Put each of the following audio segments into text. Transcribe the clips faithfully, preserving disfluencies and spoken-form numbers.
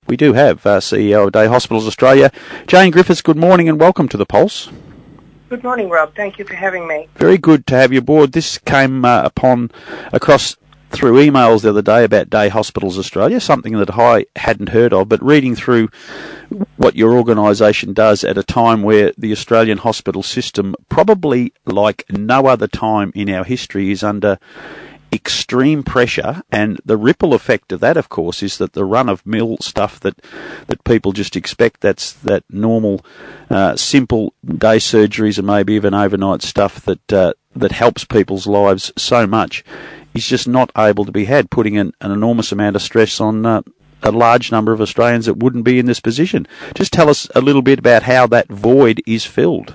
we do have uh, C E O of Day Hospitals Australia, Jane Griffiths. Good morning and welcome to The Pulse. Good morning, Rob. Thank you for having me. Very good to have you aboard. This came uh, upon across through emails the other day about Day Hospitals Australia, something that I hadn't heard of, but reading through what your organisation does at a time where the Australian hospital system, probably like no other time in our history, is under extreme pressure, and the ripple effect of that, of course, is that the run-of-mill stuff that that people just expect, that's that normal, uh, simple day surgeries and maybe even overnight stuff that uh, that helps people's lives so much, is just not able to be had, putting an, an enormous amount of stress on uh, a large number of Australians that wouldn't be in this position. Just tell us a little bit about how that void is filled.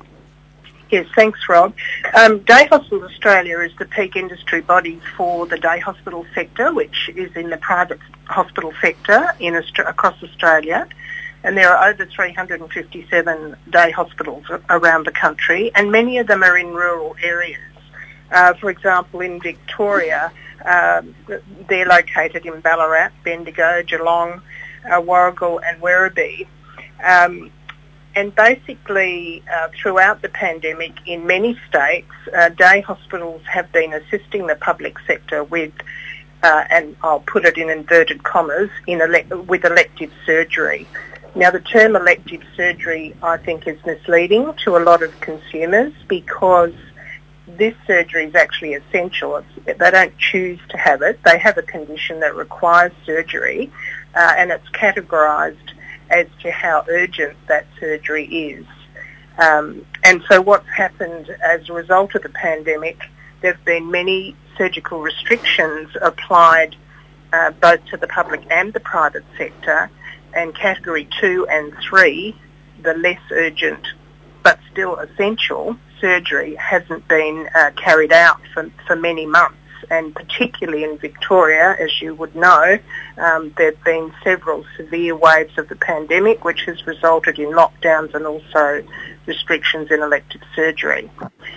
Yes, thanks, Rob. Um, Day Hospitals Australia is the peak industry body for the day hospital sector, which is in the private hospital sector in Austra- across Australia. And there are over three hundred fifty-seven day hospitals around the country, and many of them are in rural areas. Uh, for example, in Victoria, uh, they're located in Ballarat, Bendigo, Geelong, uh, Warragul and Werribee. Um, And basically, uh, throughout the pandemic, in many states, uh, day hospitals have been assisting the public sector with, uh, and I'll put it in inverted commas, in ele- with elective surgery. Now, the term elective surgery, I think, is misleading to a lot of consumers because this surgery is actually essential. It's, they don't choose to have it. They have a condition that requires surgery, uh, and it's categorised as to how urgent that surgery is. Um, and so what's happened as a result of the pandemic, there have been many surgical restrictions applied uh, both to the public and the private sector, and category two and three, the less urgent but still essential surgery, hasn't been uh, carried out for, for many months. And particularly in Victoria, as you would know, um, there have been several severe waves of the pandemic, which has resulted in lockdowns and also restrictions in elective surgery.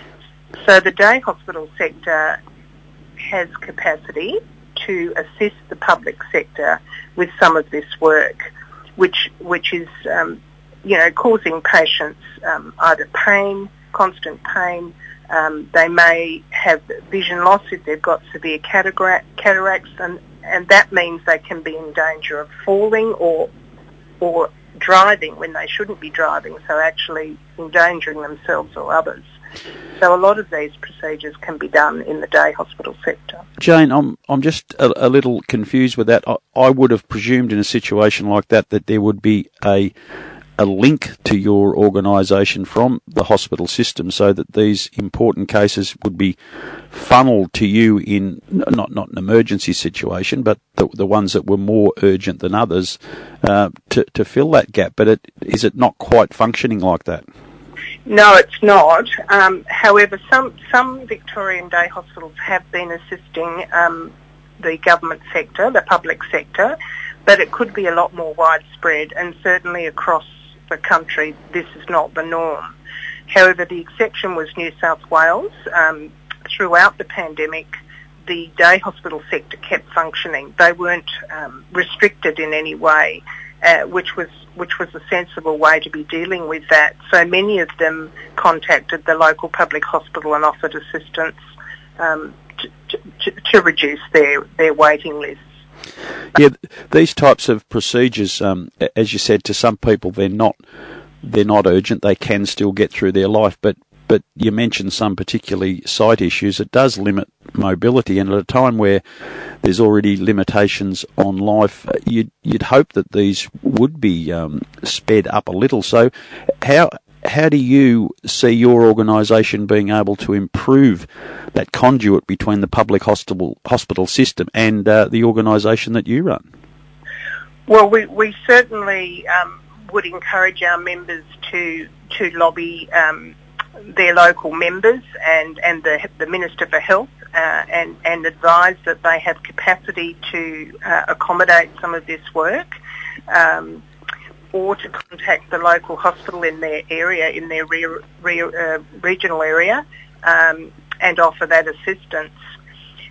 So the day hospital sector has capacity to assist the public sector with some of this work, which which is, um, you know, causing patients um, either pain, constant pain. Um, they may have vision loss if they've got severe cataract, cataracts, and, and that means they can be in danger of falling or or driving when they shouldn't be driving, so actually endangering themselves or others. So a lot of these procedures can be done in the day hospital sector. Jane, I'm I'm just a, a little confused with that. I, I would have presumed in a situation like that that there would be a a link to your organisation from the hospital system, so that these important cases would be funneled to you in not not an emergency situation, but the, the ones that were more urgent than others, uh, to to fill that gap. But it, is it not quite functioning like that? No, it's not. Um, however, some some Victorian day hospitals have been assisting um, the government sector, the public sector, but it could be a lot more widespread, and certainly across the country, this is not the norm. However, the exception was New South Wales. Um, throughout the pandemic, the day hospital sector kept functioning. They weren't um, restricted in any way, uh, which was which was a sensible way to be dealing with that. So many of them contacted the local public hospital and offered assistance um, to, to, to reduce their, their waiting lists. Yeah, these types of procedures, um, as you said, to some people they're not they're not urgent. They can still get through their life, but but you mentioned some particularly sight issues. It does limit mobility, and at a time where there's already limitations on life, you'd you'd hope that these would be um, sped up a little. So, how how do you see your organisation being able to improve that conduit between the public hospital hospital system and uh, the organisation that you run? Well, we, we certainly um, would encourage our members to to lobby um, their local members and, and the, the Minister for Health uh, and, and advise that they have capacity to uh, accommodate some of this work. Um, or to contact the local hospital in their area, in their re, re, uh, regional area, um, and offer that assistance.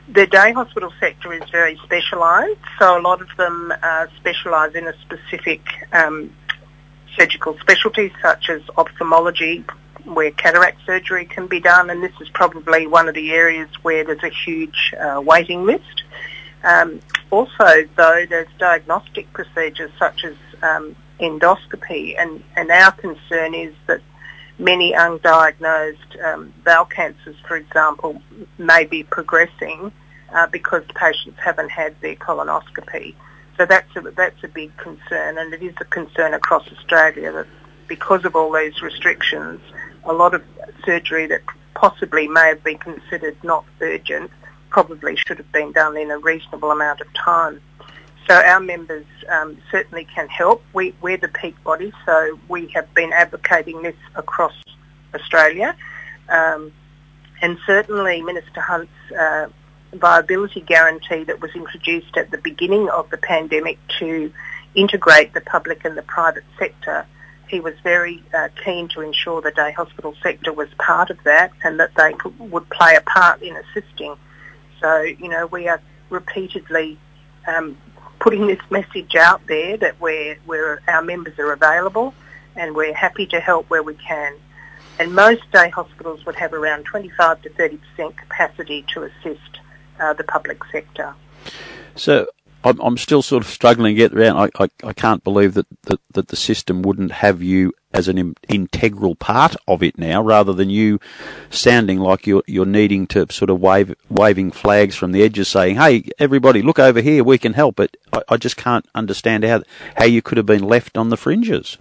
The day hospital sector is very specialised, so a lot of them uh, specialise in a specific um, surgical specialty, such as ophthalmology, where cataract surgery can be done, and this is probably one of the areas where there's a huge uh, waiting list. Um, also, though, there's diagnostic procedures such as um, endoscopy, and, and our concern is that many undiagnosed um, bowel cancers, for example, may be progressing uh, because patients haven't had their colonoscopy. So that's a, that's a big concern, and it is a concern across Australia that because of all these restrictions, a lot of surgery that possibly may have been considered not urgent probably should have been done in a reasonable amount of time. So our members um, certainly can help. We, we're the peak body, so we have been advocating this across Australia. Um, and certainly Minister Hunt's uh, viability guarantee that was introduced at the beginning of the pandemic to integrate the public and the private sector, he was very uh, keen to ensure the day hospital sector was part of that and that they could, would play a part in assisting. So, you know, we are repeatedly um, putting this message out there that we're, we're, our members are available and we're happy to help where we can. And most day hospitals would have around twenty-five to thirty percent capacity to assist uh, the public sector. So I'm, I'm still sort of struggling to get around. I, I, I can't believe that, that, that the system wouldn't have you as an in, integral part of it now, rather than you sounding like you're you're needing to sort of wave waving flags from the edges, saying, "Hey, everybody, look over here, we can help." But I, I just can't understand how how you could have been left on the fringes.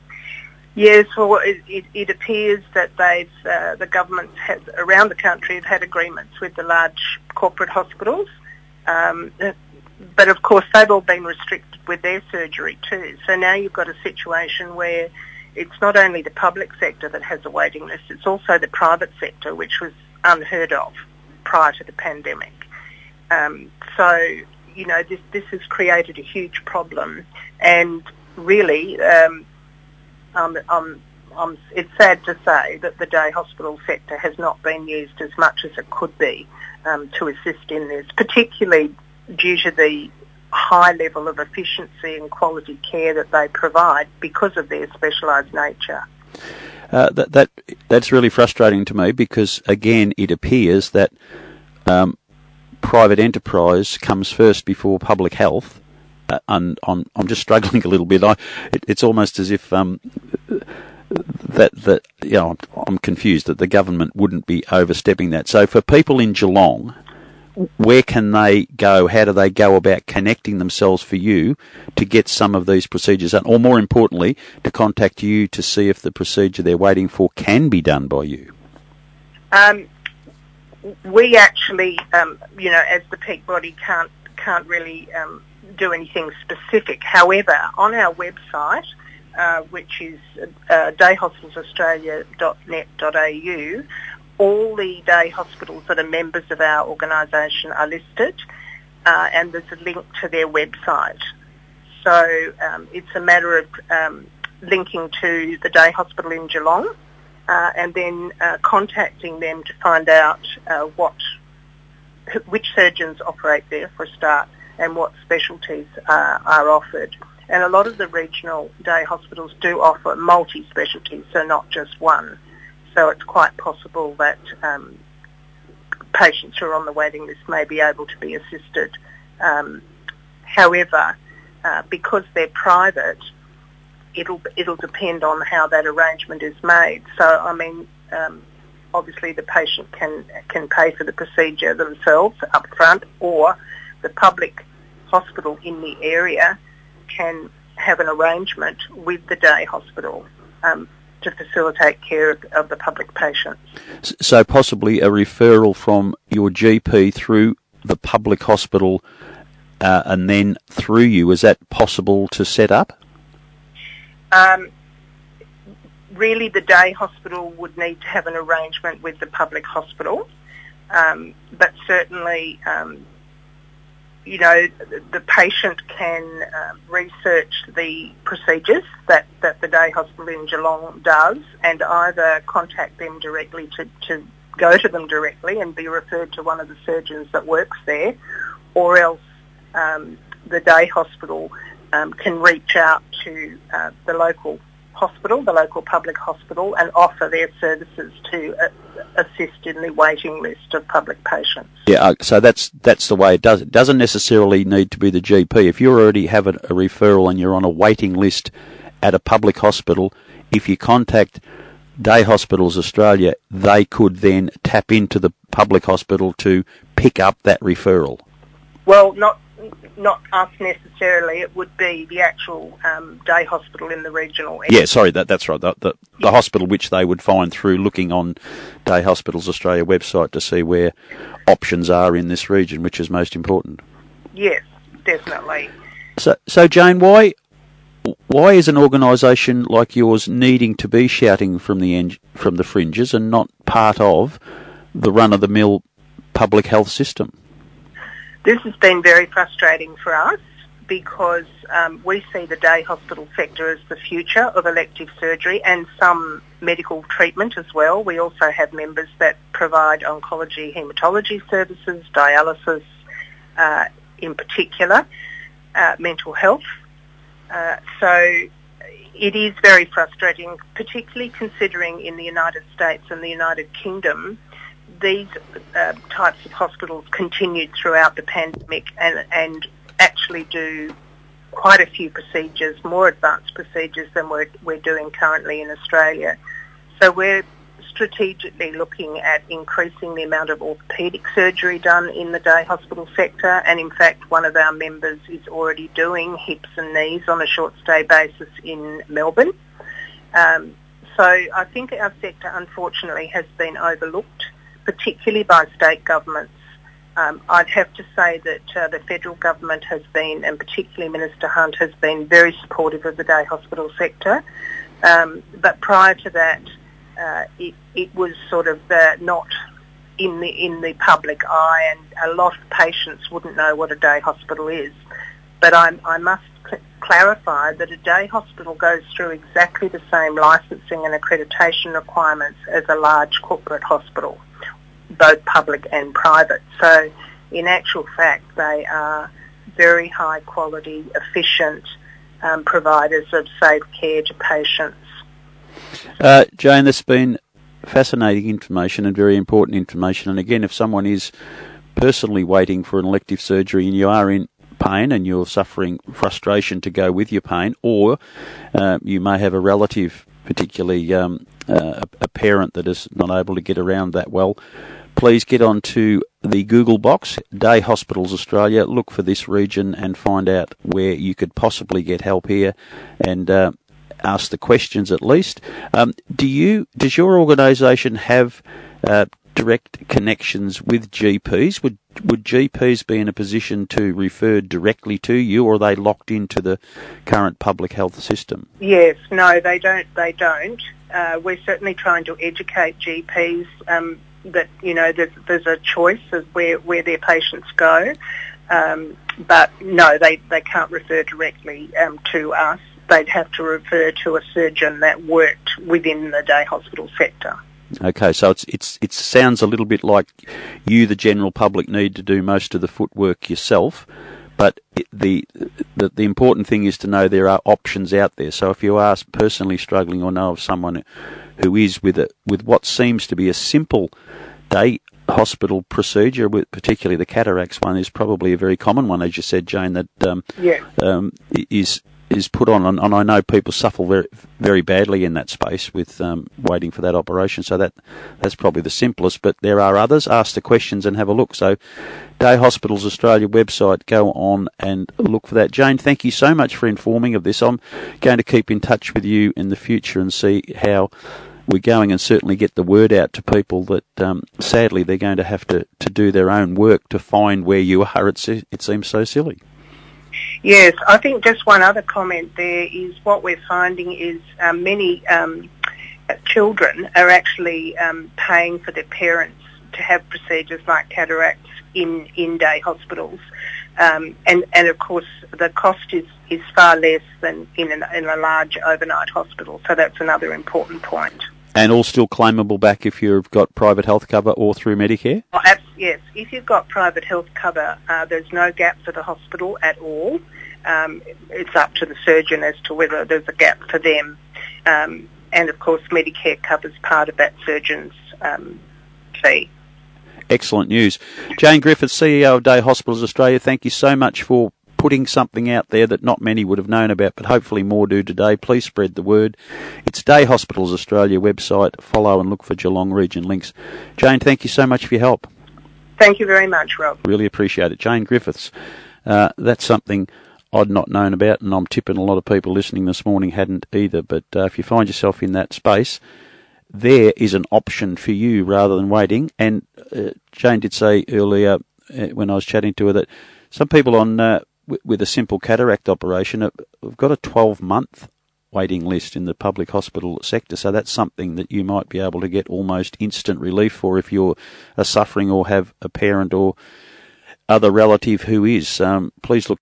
Yes, well, it, it, it appears that they've uh, the governments has, around the country have had agreements with the large corporate hospitals. Um, But of course they've all been restricted with their surgery too. So now you've got a situation where it's not only the public sector that has a waiting list, it's also the private sector, which was unheard of prior to the pandemic. Um, so, you know, this, this has created a huge problem, and really um, um, um, um, it's sad to say that the day hospital sector has not been used as much as it could be um, to assist in this, particularly due to the high level of efficiency and quality care that they provide because of their specialised nature. Uh, that, that that's really frustrating to me, because again it appears that um, private enterprise comes first before public health, uh, and I'm I'm just struggling a little bit. I it, it's almost as if um, that that you know I'm confused that the government wouldn't be overstepping that. So for people in Geelong, where can they go? How do they go about connecting themselves for you to get some of these procedures done? Or more importantly, to contact you to see if the procedure they're waiting for can be done by you? Um, we actually, um, you know, as the peak body can't, can't really um, do anything specific. However, on our website, uh, which is uh, day hospitals australia dot net dot a u, all the day hospitals that are members of our organisation are listed, uh, and there's a link to their website. So um, it's a matter of um, linking to the day hospital in Geelong uh, and then uh, contacting them to find out uh, what, which surgeons operate there for a start and what specialties uh, are offered. And a lot of the regional day hospitals do offer multi-specialties, so not just one. So it's quite possible that um, patients who are on the waiting list may be able to be assisted. Um, however, uh, because they're private, it'll it'll depend on how that arrangement is made. So, I mean, um, obviously the patient can can pay for the procedure themselves up front, or the public hospital in the area can have an arrangement with the day hospital Um, to facilitate care of, of the public patients. So possibly a referral from your G P through the public hospital uh, and then through you, is that possible to set up? Um, really the day hospital would need to have an arrangement with the public hospital, um, but certainly um, you know, the patient can uh, research the procedures that, that the day hospital in Geelong does and either contact them directly to, to go to them directly and be referred to one of the surgeons that works there, or else um, the day hospital um, can reach out to uh, the local hospital, the local public hospital, and offer their services to uh, assist in the waiting list of public patients. Yeah, so that's that's the way it does. It doesn't necessarily need to be the G P. If you already have a, a referral and you're on a waiting list at a public hospital, if you contact Day Hospitals Australia, they could then tap into the public hospital to pick up that referral. Well, not not us necessarily. It would be the actual um, day hospital in the regional area. Yeah, sorry, that that's right. The, the, the hospital which they would find through looking on Day Hospitals Australia website to see where options are in this region, which is most important. Yes, definitely. So, so Jane, why why is an organisation like yours needing to be shouting from the en- from the fringes and not part of the run-of-the-mill public health system? This has been very frustrating for us because um, we see the day hospital sector as the future of elective surgery and some medical treatment as well. We also have members that provide oncology, haematology services, dialysis uh, in particular, uh, mental health. Uh, so it is very frustrating, particularly considering in the United States and the United Kingdom, these uh, types of hospitals continued throughout the pandemic and, and actually do quite a few procedures, more advanced procedures than we're, we're doing currently in Australia. So we're strategically looking at increasing the amount of orthopaedic surgery done in the day hospital sector, and in fact one of our members is already doing hips and knees on a short stay basis in Melbourne. Um, so I think our sector unfortunately has been overlooked, particularly by state governments. Um, I'd have to say that uh, the federal government has been, and particularly Minister Hunt, has been very supportive of the day hospital sector. Um, but prior to that, uh, it, it was sort of uh, not in the in the public eye, and a lot of patients wouldn't know what a day hospital is. But I, I must cl- clarify that a day hospital goes through exactly the same licensing and accreditation requirements as a large corporate hospital, both public and private. So in actual fact, they are very high quality, efficient um, providers of safe care to patients. Uh, Jane, this has been fascinating information and very important information. And again, if someone is personally waiting for an elective surgery and you are in pain and you're suffering frustration to go with your pain, or uh, you may have a relative, particularly um, uh, a parent that is not able to get around that well, please get onto the Google box, Day Hospitals Australia, look for this region and find out where you could possibly get help here, and uh, ask the questions at least. Um, do you? Does your organisation have uh, direct connections with G Ps? Would would G Ps be in a position to refer directly to you, or are they locked into the current public health system? Yes, no, they don't. They don't. Uh, we're certainly trying to educate G Ps um, that you know there's, there's a choice of where where their patients go, um, but no, they they can't refer directly um, to us. They'd have to refer to a surgeon that worked within the day hospital sector. Okay, so it's it's it sounds a little bit like you, the general public, need to do most of the footwork yourself, but it, the, the the important thing is to know there are options out there. So if you are personally struggling or know of someone who is with a, with what seems to be a simple day hospital procedure, with particularly the cataracts one is probably a very common one, as you said, Jane, that um, yeah. um, is is put on, and, and I know people suffer very, very badly in that space with um, waiting for that operation, so that that's probably the simplest, but there are others. Ask the questions and have a look. So Day Hospitals Australia website, go on and look for that. Jane, thank you so much for informing of this. I'm going to keep in touch with you in the future and see how we're going, and certainly get the word out to people that um, sadly they're going to have to, to do their own work to find where you are. It's, it seems so silly. Yes, I think just one other comment there is what we're finding is um, many um, children are actually um, paying for their parents to have procedures like cataracts in, in day hospitals. Um, and, and of course the cost is, is far less than in, an, in a large overnight hospital, so that's another important point. And all still claimable back if you've got private health cover or through Medicare? Oh, abs- yes. If you've got private health cover, uh, there's no gap for the hospital at all. Um, it's up to the surgeon as to whether there's a gap for them. Um, and, of course, Medicare covers part of that surgeon's um, fee. Excellent news. Jane Griffiths, C E O of Day Hospitals Australia, thank you so much for putting something out there that not many would have known about, but hopefully more do today. Please spread the word. It's Day Hospitals Australia website. Follow and look for Geelong region links. Jane, thank you so much for your help. Thank you very much, Rob. Really appreciate it. Jane Griffiths, uh, that's something I'd not known about, and I'm tipping a lot of people listening this morning hadn't either. But uh, if you find yourself in that space, there is an option for you rather than waiting. And uh, Jane did say earlier uh, when I was chatting to her that some people on uh, w- with a simple cataract operation have, have got a twelve-month waiting list in the public hospital sector. So that's something that you might be able to get almost instant relief for if you're uh, suffering or have a parent or other relative who is. Um, please look